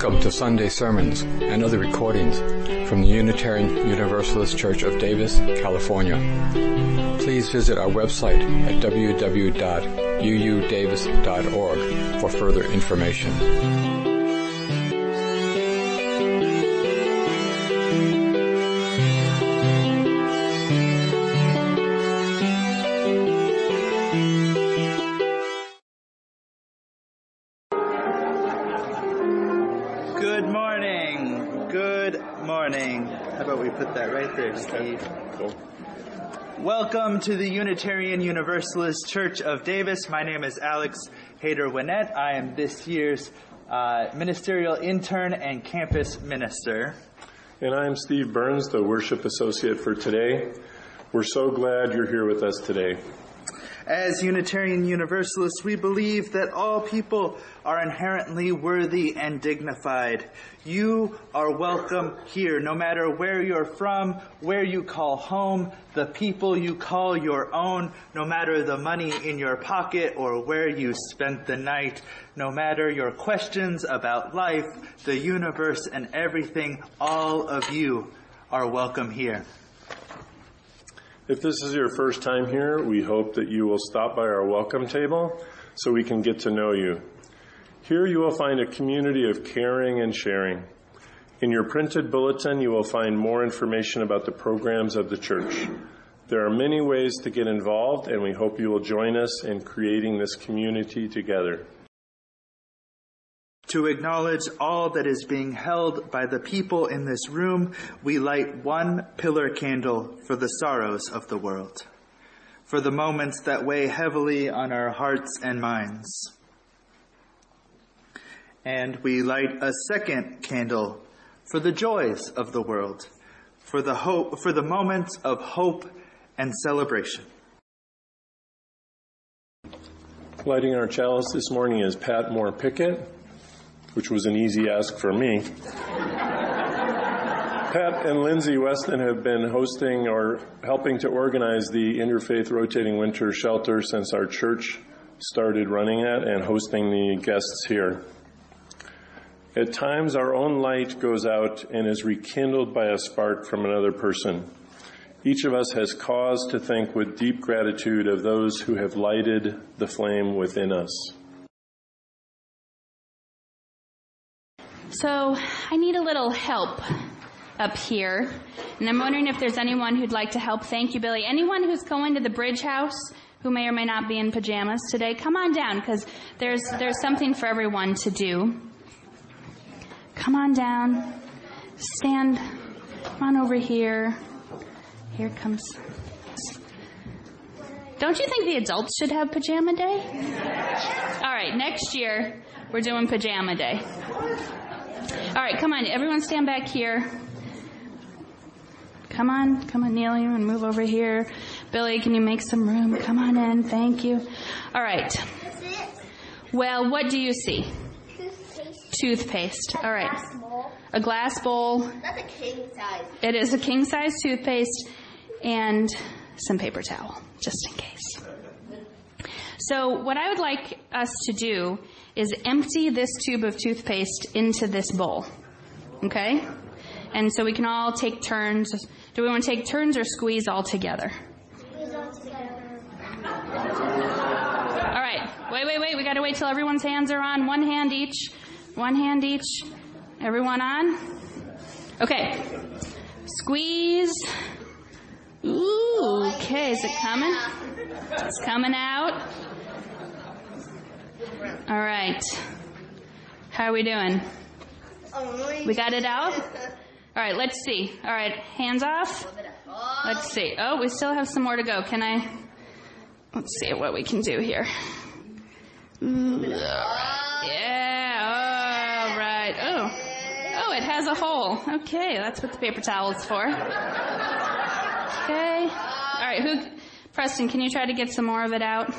Welcome to Sunday sermons and other recordings from the Unitarian Universalist Church of Davis, California. Please visit our website at www.uudavis.org for further information. Put that right there, Steve. Cool. Welcome to the Unitarian Universalist Church of Davis. My name is Alex Hader-Winnett. I am this year's ministerial intern and campus minister. And I am Steve Burns, the worship associate for today. We're so glad you're here with us today. As Unitarian Universalists, we believe that all people are inherently worthy and dignified. You are welcome here, no matter where you're from, where you call home, the people you call your own, no matter the money in your pocket or where you spent the night, no matter your questions about life, the universe, and everything, all of you are welcome here. If this is your first time here, we hope that you will stop by our welcome table so we can get to know you. Here you will find a community of caring and sharing. In your printed bulletin, you will find more information about the programs of the church. There are many ways to get involved, and we hope you will join us in creating this community together. To acknowledge all that is being held by the people in this room, we light one pillar candle for the sorrows of the world, for the moments that weigh heavily on our hearts and minds. And we light a second candle for the joys of the world, for the moments of hope and celebration. Lighting our chalice this morning is Pat Moore Pickett, which was an easy ask for me. Pat and Lindsay Weston have been hosting or helping to organize the Interfaith Rotating Winter Shelter since our church started running it and hosting the guests here. At times, our own light goes out and is rekindled by a spark from another person. Each of us has cause to think with deep gratitude of those who have lighted the flame within us. So I need a little help up here, and I'm wondering if there's anyone who'd like to help. Thank you, Billy. Anyone who's going to the Bridge House who may or may not be in pajamas today, come on down, because there's something for everyone to do. Come on down. Stand. Come on over here. Here it comes. Don't you think the adults should have pajama day? All right, next year we're doing pajama day. All right, come on. Everyone stand back here. Come on, Neil, you and move over here. Billy, can you make some room? Come on in. Thank you. All right. Well, what do you see? Toothpaste. All right. A glass bowl. That's a king size. It is a king size toothpaste and some paper towel, just in case. So what I would like us to do is empty this tube of toothpaste into this bowl, okay? And so we can all take turns. Do we want to take turns or squeeze all together? Squeeze all together. All right. Wait. We got to wait till everyone's hands are on. One hand each. Everyone on? Okay. Squeeze. Ooh, okay. Is it coming? It's coming out. All right. How are we doing? We got it out? All right, let's see. All right, hands off. Let's see. Oh, we still have some more to go. Let's see what we can do here. Yeah, all right. Oh, it has a hole. Okay, that's what the paper towel is for. Okay. All right, Preston, can you try to get some more of it out?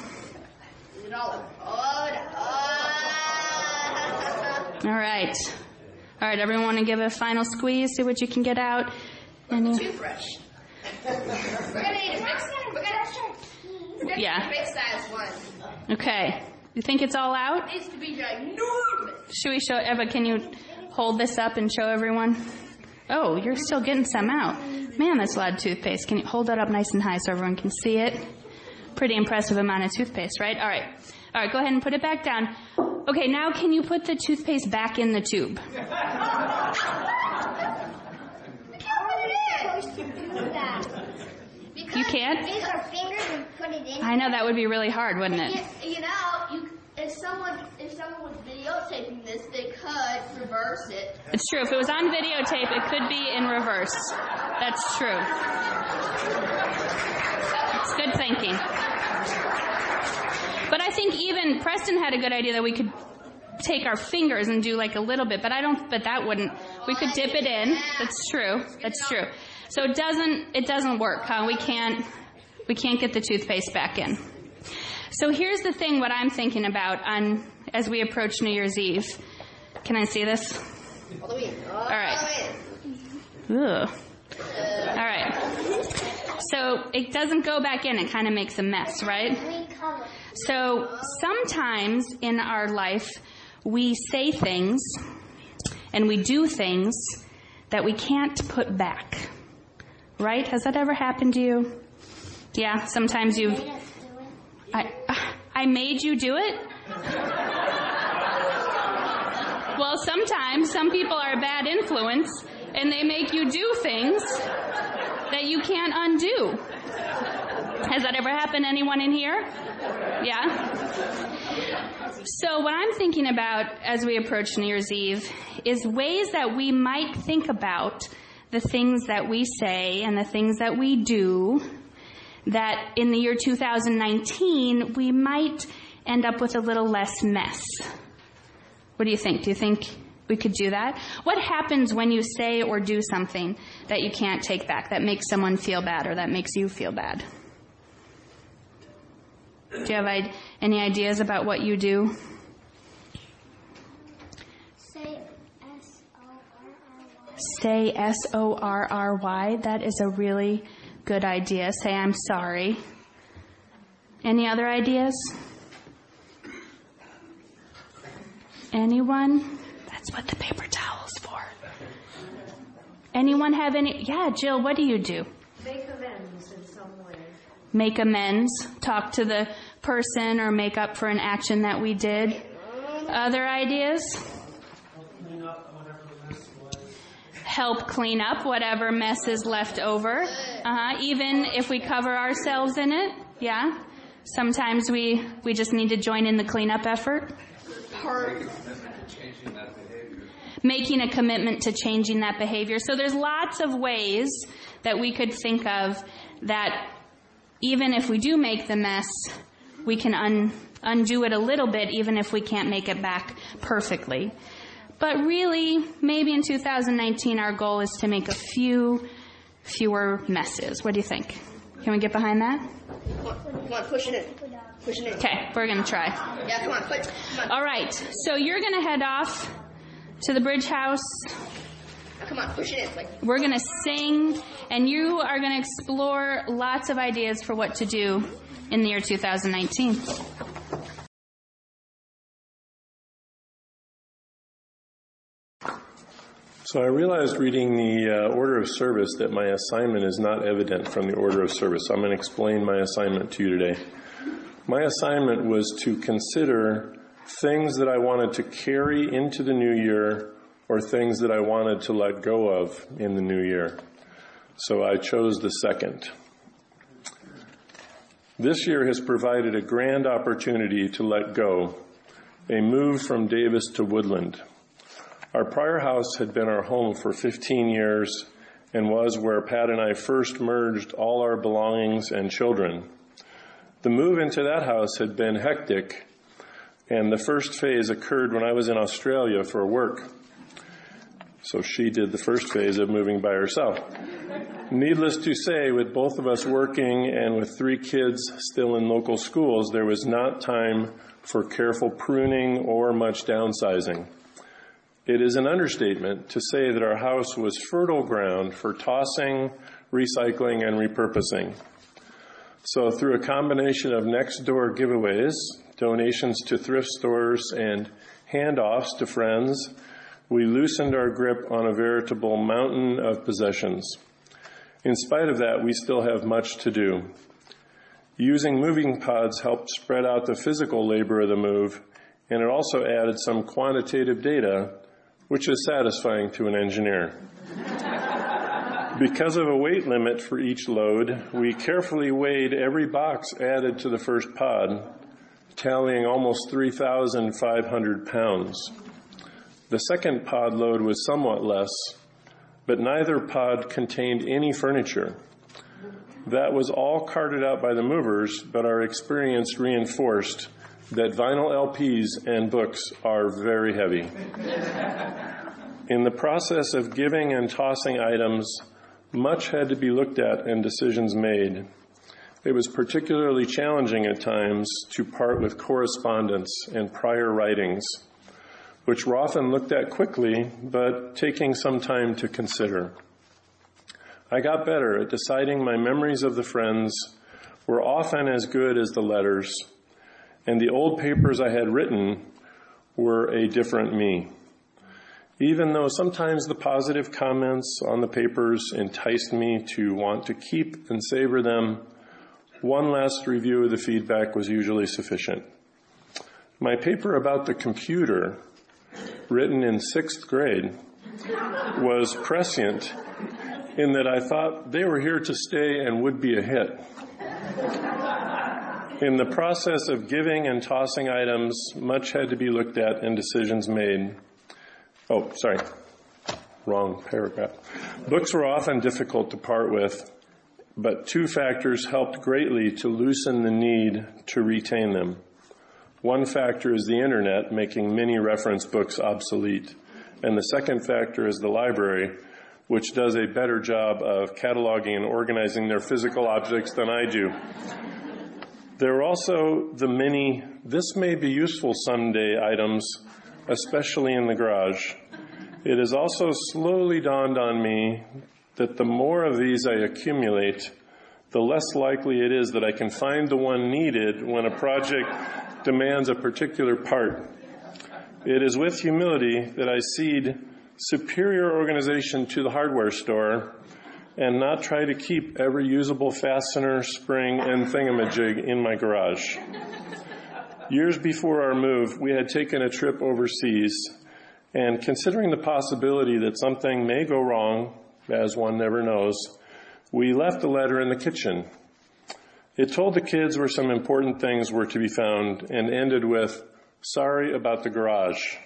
All right. All right, everyone want to give it a final squeeze, see what you can get out. Toothbrush. We're going to need a big size. We're going to Yeah. big size one. Okay. You think it's all out? It needs to be ginormous. Should we show Eva? Can you hold this up and show everyone? Oh, you're still getting some out. Man, that's a lot of toothpaste. Can you hold that up nice and high so everyone can see it? Pretty impressive amount of toothpaste, right? All right. All right, go ahead and put it back down. Okay, now can you put the toothpaste back in the tube? You can't? Use our fingers and put it in. I know, that would be really hard, wouldn't it? If someone was videotaping this, they could reverse it. It's true. If it was on videotape, it could be in reverse. That's true. It's good thinking. But I think even Preston had a good idea that we could take our fingers and do like a little bit, but that wouldn't. We could dip it in. That's true. That's true. So it doesn't work, huh? We can't get the toothpaste back in. So here's the thing, what I'm thinking about as we approach New Year's Eve. Can I see this? All the way. All right. Ugh. All right. So it doesn't go back in. It kind of makes a mess, right? So sometimes in our life, we say things and we do things that we can't put back. Right? Has that ever happened to you? Yeah, sometimes you've... I made you do it? Well, sometimes some people are a bad influence and they make you do things that you can't undo. Has that ever happened to anyone in here? Yeah? So what I'm thinking about as we approach New Year's Eve is ways that we might think about the things that we say and the things that we do that in the year 2019 we might end up with a little less mess. What do you think? Do you think we could do that? What happens when you say or do something that you can't take back, that makes someone feel bad or that makes you feel bad? Do you have any ideas about what you do? Say S-O-R-R-Y. That is a really good idea. Say, I'm sorry. Any other ideas? Anyone? That's what the paper towel's for. Anyone have any? Yeah, Jill, what do you do? Make amends in some way. Make amends. Talk to the person or make up for an action that we did. Other ideas? Help clean up whatever mess is left over. Even if we cover ourselves in it. Yeah. Sometimes we just need to join in the cleanup effort. Making a commitment to changing that behavior. So there's lots of ways that we could think of that even if we do make the mess, we can undo it a little bit even if we can't make it back perfectly. But really, maybe in 2019 our goal is to make a fewer messes. What do you think? Can we get behind that? Come on, push it in. Push it in. Okay, we're going to try. Yeah, come on. All right, so you're going to head off to the Bridge House. Come on, push it in. We're going to sing, and you are going to explore lots of ideas for what to do in the year 2019. So I realized reading the order of service that my assignment is not evident from the order of service. I'm going to explain my assignment to you today. My assignment was to consider things that I wanted to carry into the new year or things that I wanted to let go of in the new year. So I chose the second. This year has provided a grand opportunity to let go, a move from Davis to Woodland. Our prior house had been our home for 15 years and was where Pat and I first merged all our belongings and children. The move into that house had been hectic, and the first phase occurred when I was in Australia for work. So she did the first phase of moving by herself. Needless to say, with both of us working and with 3 kids still in local schools, there was not time for careful pruning or much downsizing. It is an understatement to say that our house was fertile ground for tossing, recycling, and repurposing. So through a combination of next-door giveaways, donations to thrift stores, and handoffs to friends, we loosened our grip on a veritable mountain of possessions. In spite of that, we still have much to do. Using moving pods helped spread out the physical labor of the move, and it also added some quantitative data, which is satisfying to an engineer. Because of a weight limit for each load, we carefully weighed every box added to the first pod, tallying almost 3,500 pounds. The second pod load was somewhat less, but neither pod contained any furniture. That was all carted out by the movers, but our experience reinforced that vinyl LPs and books are very heavy. In the process of giving and tossing items, much had to be looked at and decisions made. It was particularly challenging at times to part with correspondence and prior writings, which were often looked at quickly, but taking some time to consider. I got better at deciding my memories of the friends were often as good as the letters, and the old papers I had written were a different me. Even though sometimes the positive comments on the papers enticed me to want to keep and savor them, one last review of the feedback was usually sufficient. My paper about the computer, written in 6th grade, was prescient in that I thought they were here to stay and would be a hit. In the process of giving and tossing items, much had to be looked at and decisions made. Oh, sorry, wrong paragraph. Books were often difficult to part with, but two factors helped greatly to loosen the need to retain them. One factor is the internet, making many reference books obsolete. And the second factor is the library, which does a better job of cataloging and organizing their physical objects than I do. There are also the many, this may be useful someday items, especially in the garage. It has also slowly dawned on me that the more of these I accumulate, the less likely it is that I can find the one needed when a project demands a particular part. It is with humility that I cede superior organization to the hardware store and not try to keep every usable fastener, spring, and thingamajig in my garage. Years before our move, we had taken a trip overseas, and considering the possibility that something may go wrong, as one never knows, we left a letter in the kitchen. It told the kids where some important things were to be found and ended with, "Sorry about the garage."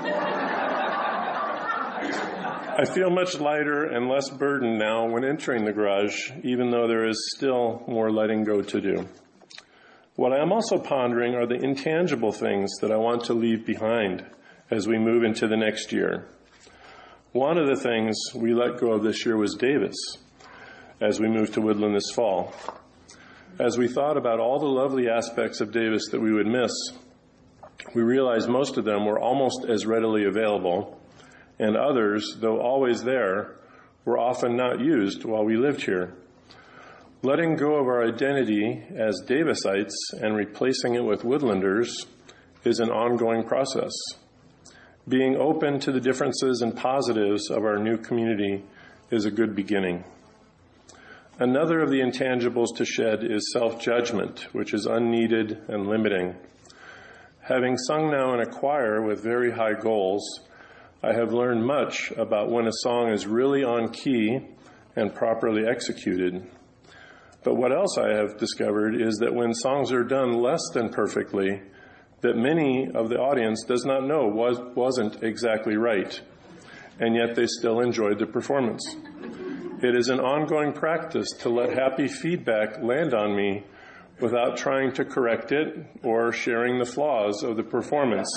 I feel much lighter and less burdened now when entering the garage, even though there is still more letting go to do. What I am also pondering are the intangible things that I want to leave behind as we move into the next year. One of the things we let go of this year was Davis, as we moved to Woodland this fall. As we thought about all the lovely aspects of Davis that we would miss, we realized most of them were almost as readily available, and others, though always there, were often not used while we lived here. Letting go of our identity as Davisites and replacing it with Woodlanders is an ongoing process. Being open to the differences and positives of our new community is a good beginning. Another of the intangibles to shed is self-judgment, which is unneeded and limiting. Having sung now in a choir with very high goals, I have learned much about when a song is really on key and properly executed. But what else I have discovered is that when songs are done less than perfectly, that many of the audience does not know wasn't exactly right, and yet they still enjoyed the performance. It is an ongoing practice to let happy feedback land on me without trying to correct it or sharing the flaws of the performance.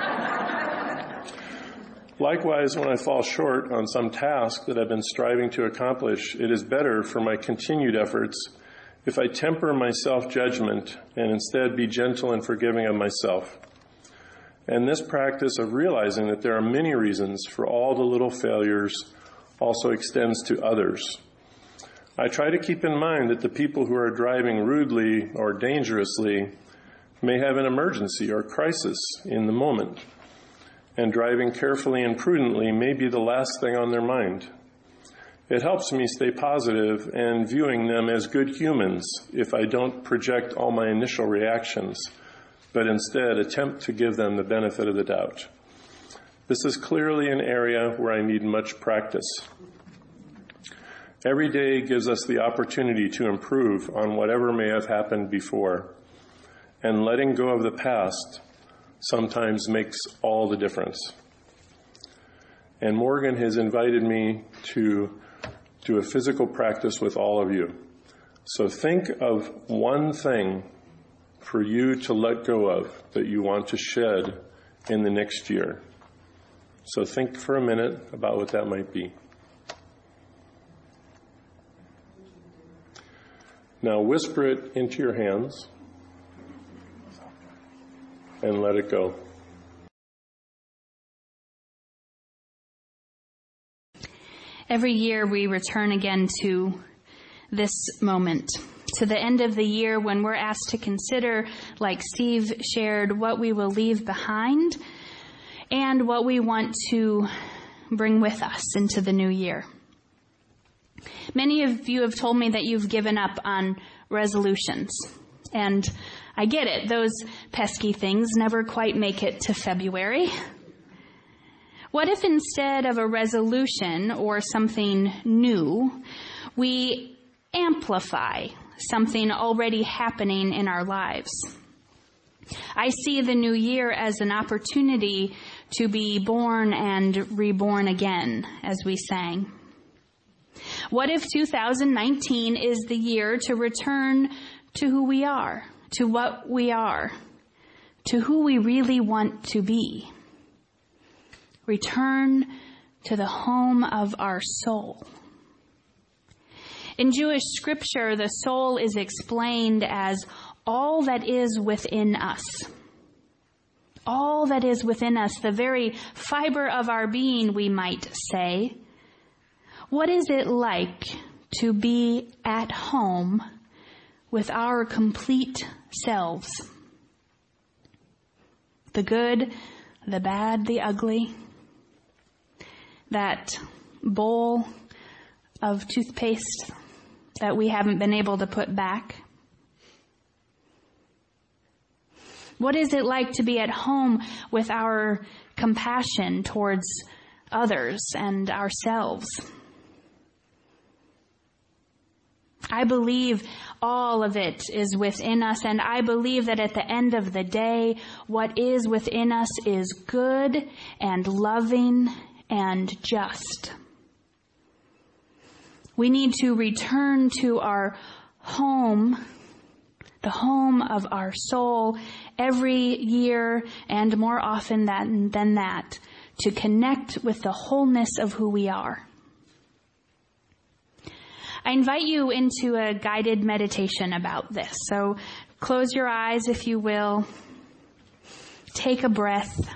Likewise, when I fall short on some task that I've been striving to accomplish, it is better for my continued efforts if I temper my self-judgment and instead be gentle and forgiving of myself. And this practice of realizing that there are many reasons for all the little failures also extends to others. I try to keep in mind that the people who are driving rudely or dangerously may have an emergency or crisis in the moment. and driving carefully and prudently may be the last thing on their mind. It helps me stay positive and viewing them as good humans if I don't project all my initial reactions, but instead attempt to give them the benefit of the doubt. This is clearly an area where I need much practice. Every day gives us the opportunity to improve on whatever may have happened before, and letting go of the past sometimes makes all the difference. And Morgan has invited me to do a physical practice with all of you. So think of one thing for you to let go of that you want to shed in the next year. So think for a minute about what that might be. Now whisper it into your hands and let it go. Every year we return again to this moment, to the end of the year when we're asked to consider, like Steve shared, what we will leave behind and what we want to bring with us into the new year. Many of you have told me that you've given up on resolutions, and I get it. Those pesky things never quite make it to February. What if instead of a resolution or something new, we amplify something already happening in our lives? I see the new year as an opportunity to be born and reborn again, as we sang. What if 2019 is the year to return to who we are, to what we are, to who we really want to be? Return to the home of our soul. In Jewish scripture, the soul is explained as all that is within us. All that is within us, the very fiber of our being, we might say. What is it like to be at home with our complete selves? The good, the bad, the ugly. That bowl of toothpaste that we haven't been able to put back. What is it like to be at home with our compassion towards others and ourselves? I believe all of it is within us, and I believe that at the end of the day, what is within us is good and loving and just. We need to return to our home, the home of our soul, every year and more often than that, to connect with the wholeness of who we are. I invite you into a guided meditation about this. So close your eyes, if you will. Take a breath.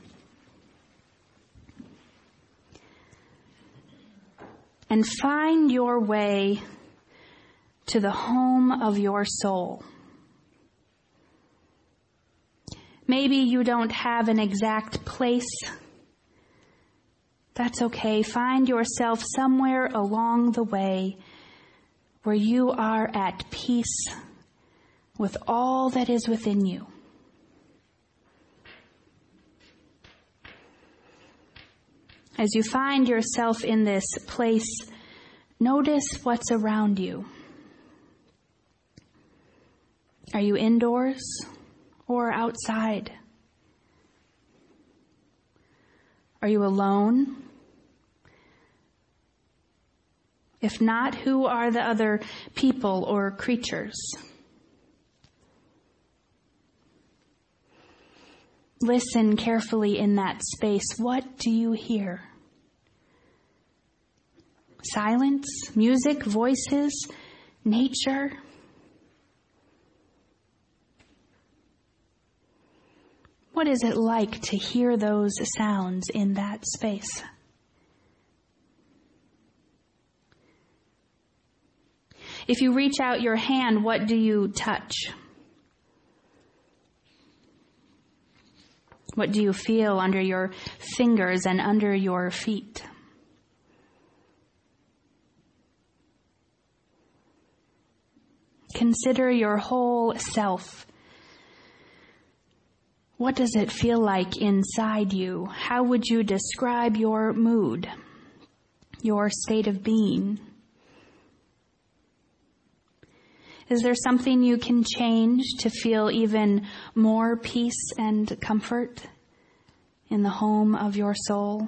And find your way to the home of your soul. Maybe you don't have an exact place. That's okay. Find yourself somewhere along the way where you are at peace with all that is within you. As you find yourself in this place, notice what's around you. Are you indoors or outside? Are you alone? If not, who are the other people or creatures? Listen carefully in that space. What do you hear? Silence, music, voices, nature? What is it like to hear those sounds in that space? If you reach out your hand, what do you touch? What do you feel under your fingers and under your feet? Consider your whole self. What does it feel like inside you? How would you describe your mood, your state of being? Is there something you can change to feel even more peace and comfort in the home of your soul?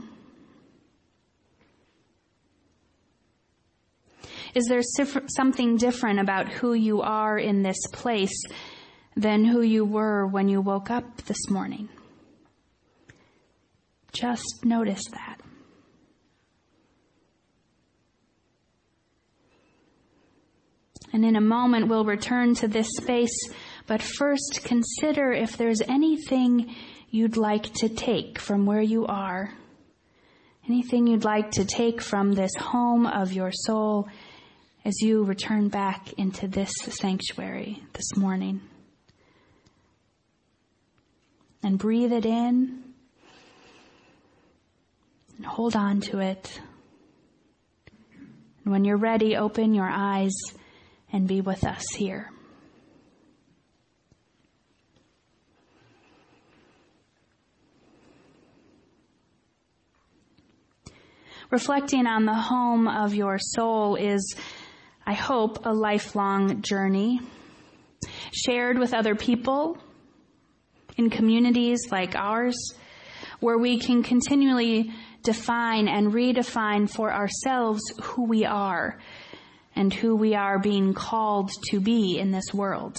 Is there something different about who you are in this place than who you were when you woke up this morning? Just notice that. And in a moment, we'll return to this space, but first consider if there's anything you'd like to take from where you are, anything you'd like to take from this home of your soul as you return back into this sanctuary this morning. And breathe it in and hold on to it. And when you're ready, open your eyes and be with us here. Reflecting on the home of your soul is, I hope, a lifelong journey, shared with other people in communities like ours, where we can continually define and redefine for ourselves who we are and who we are being called to be in this world.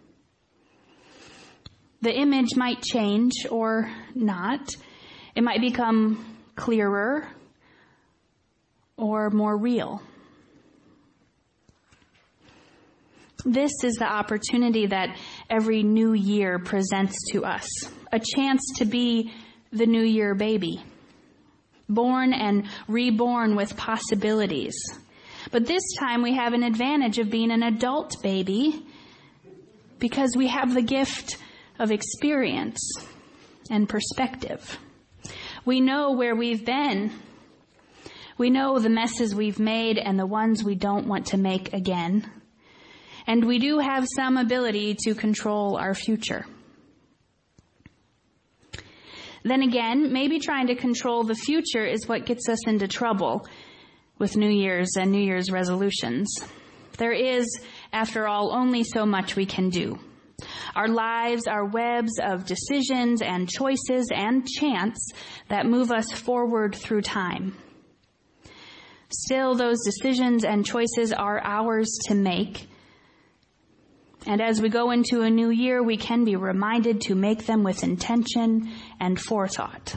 The image might change or not. It might become clearer or more real. This is the opportunity that every new year presents to us, a chance to be the new year baby, born and reborn with possibilities. But this time we have an advantage of being an adult baby because we have the gift of experience and perspective. We know where we've been. We know the messes we've made and the ones we don't want to make again. And we do have some ability to control our future. Then again, maybe trying to control the future is what gets us into trouble with New Year's and New Year's resolutions. There is, after all, only so much we can do. Our lives are webs of decisions and choices and chance that move us forward through time. Still, those decisions and choices are ours to make. And as we go into a new year, we can be reminded to make them with intention and forethought.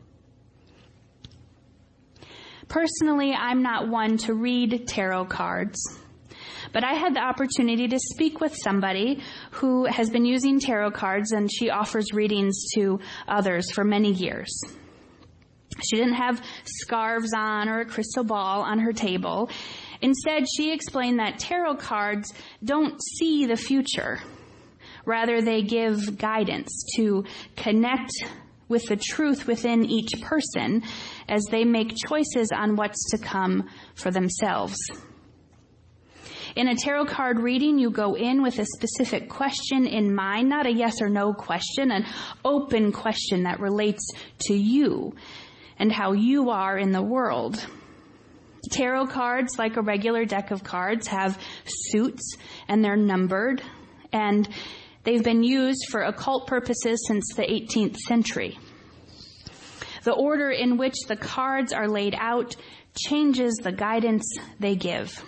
Personally, I'm not one to read tarot cards, but I had the opportunity to speak with somebody who has been using tarot cards, and she offers readings to others for many years. She didn't have scarves on or a crystal ball on her table. Instead, she explained that tarot cards don't see the future. Rather, they give guidance to connect with the truth within each person as they make choices on what's to come for themselves. In a tarot card reading, you go in with a specific question in mind, not a yes or no question, an open question that relates to you and how you are in the world. Tarot cards, like a regular deck of cards, have suits and they're numbered, and they've been used for occult purposes since the 18th century. The order in which the cards are laid out changes the guidance they give.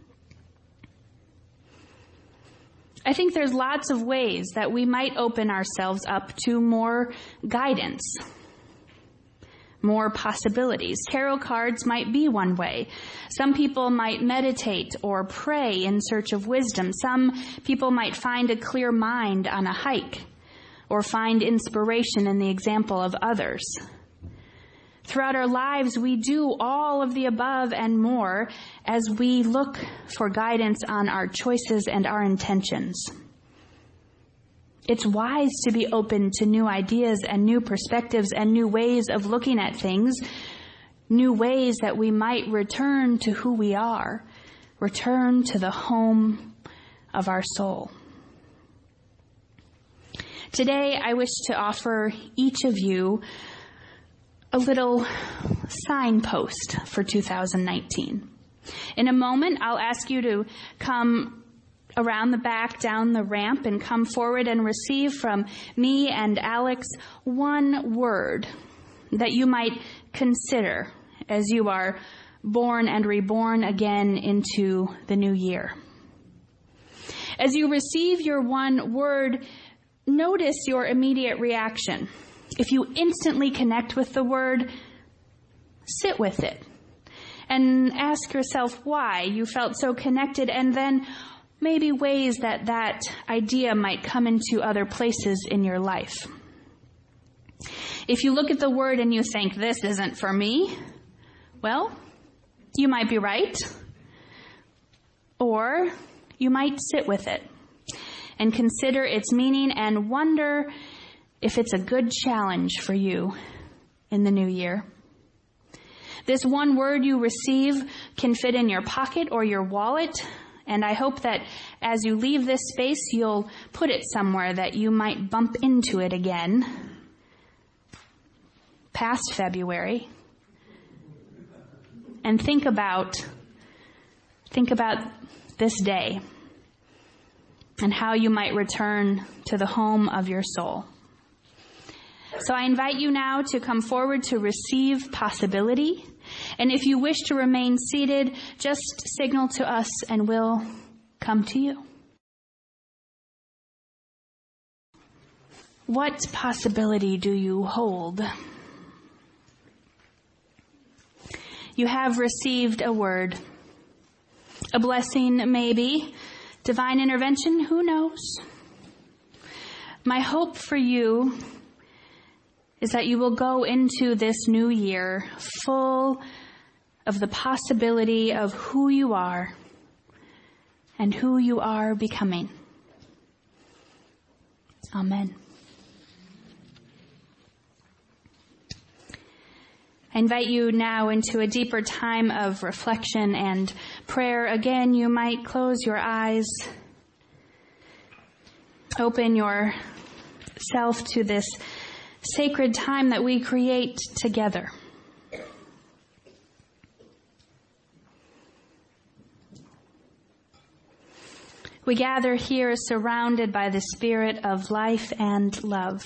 I think there's lots of ways that we might open ourselves up to more guidance, more possibilities. Tarot cards might be one way. Some people might meditate or pray in search of wisdom. Some people might find a clear mind on a hike or find inspiration in the example of others. Throughout our lives, we do all of the above and more as we look for guidance on our choices and our intentions. It's wise to be open to new ideas and new perspectives and new ways of looking at things, new ways that we might return to who we are, return to the home of our soul. Today, I wish to offer each of you a little signpost for 2019. In a moment, I'll ask you to come around the back, down the ramp, and come forward and receive from me and Alex one word that you might consider as you are born and reborn again into the new year. As you receive your one word, notice your immediate reaction. If you instantly connect with the word, sit with it and ask yourself why you felt so connected, and then maybe ways that that idea might come into other places in your life. If you look at the word and you think, this isn't for me, well, you might be right. Or you might sit with it and consider its meaning and wonder if it's a good challenge for you in the new year. This one word you receive can fit in your pocket or your wallet, and I hope that as you leave this space, you'll put it somewhere that you might bump into it again past February. And think about this day and how you might return to the home of your soul. So I invite you now to come forward to receive possibility. And if you wish to remain seated, just signal to us and we'll come to you. What possibility do you hold? You have received a word, a blessing maybe, divine intervention, who knows? My hope for you is that you will go into this new year full of the possibility of who you are and who you are becoming. Amen. I invite you now into a deeper time of reflection and prayer. Again, you might close your eyes, open yourself to this sacred time that we create together. We gather here surrounded by the spirit of life and love.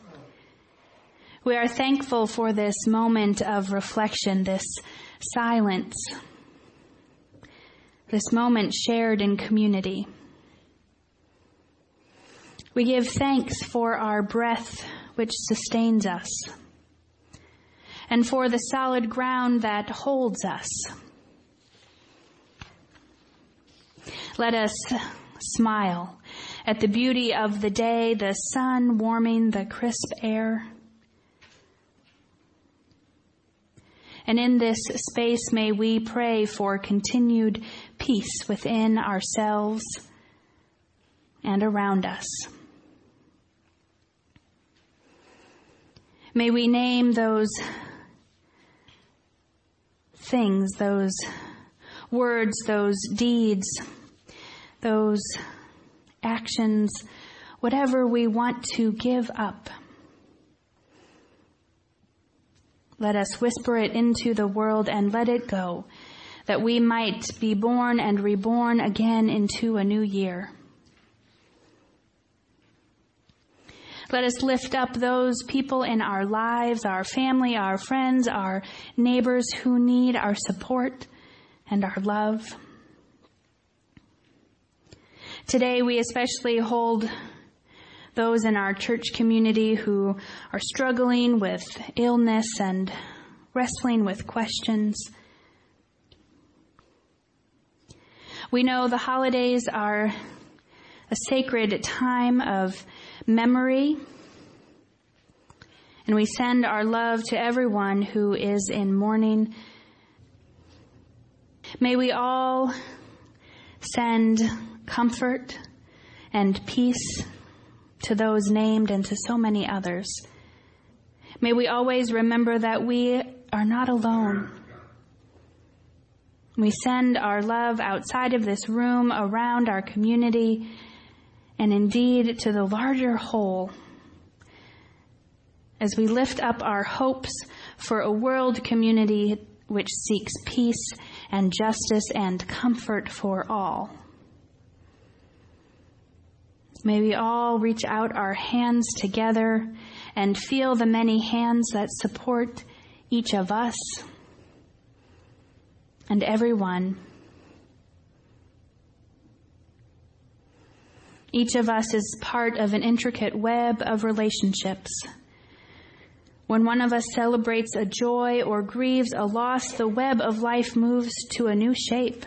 We are thankful for this moment of reflection, this silence, this moment shared in community. We give thanks for our breath, which sustains us, and for the solid ground that holds us. Let us smile at the beauty of the day, the sun warming the crisp air. And in this space, may we pray for continued peace within ourselves and around us. May we name those things, those words, those deeds, those actions, whatever we want to give up. Let us whisper it into the world and let it go, that we might be born and reborn again into a new year. Let us lift up those people in our lives, our family, our friends, our neighbors who need our support and our love. Today we especially hold those in our church community who are struggling with illness and wrestling with questions. We know the holidays are a sacred time of memory, and we send our love to everyone who is in mourning. May we all send comfort and peace to those named and to so many others. May we always remember that we are not alone. We send our love outside of this room, around our community, and indeed to the larger whole, as we lift up our hopes for a world community which seeks peace and justice and comfort for all. May we all reach out our hands together and feel the many hands that support each of us and everyone. Each of us is part of an intricate web of relationships. When one of us celebrates a joy or grieves a loss, the web of life moves to a new shape.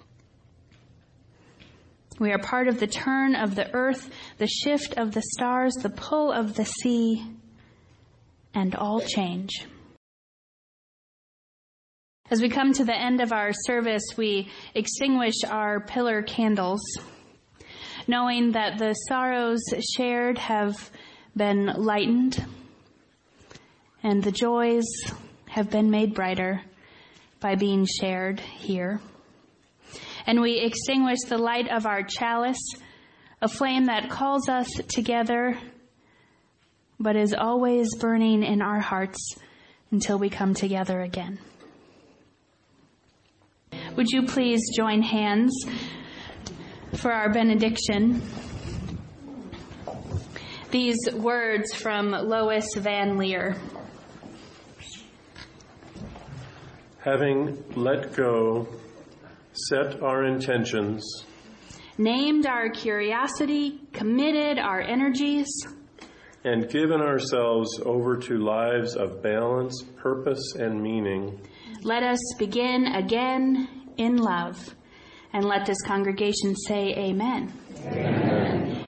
We are part of the turn of the earth, the shift of the stars, the pull of the sea, and all change. As we come to the end of our service, we extinguish our pillar candles, knowing that the sorrows shared have been lightened and the joys have been made brighter by being shared here. And we extinguish the light of our chalice, a flame that calls us together, but is always burning in our hearts until we come together again. Would you please join hands for our benediction? These words from Lois Van Leer. Having let go, set our intentions, named our curiosity, committed our energies, and given ourselves over to lives of balance, purpose, and meaning, let us begin again in love. And let this congregation say amen. Amen.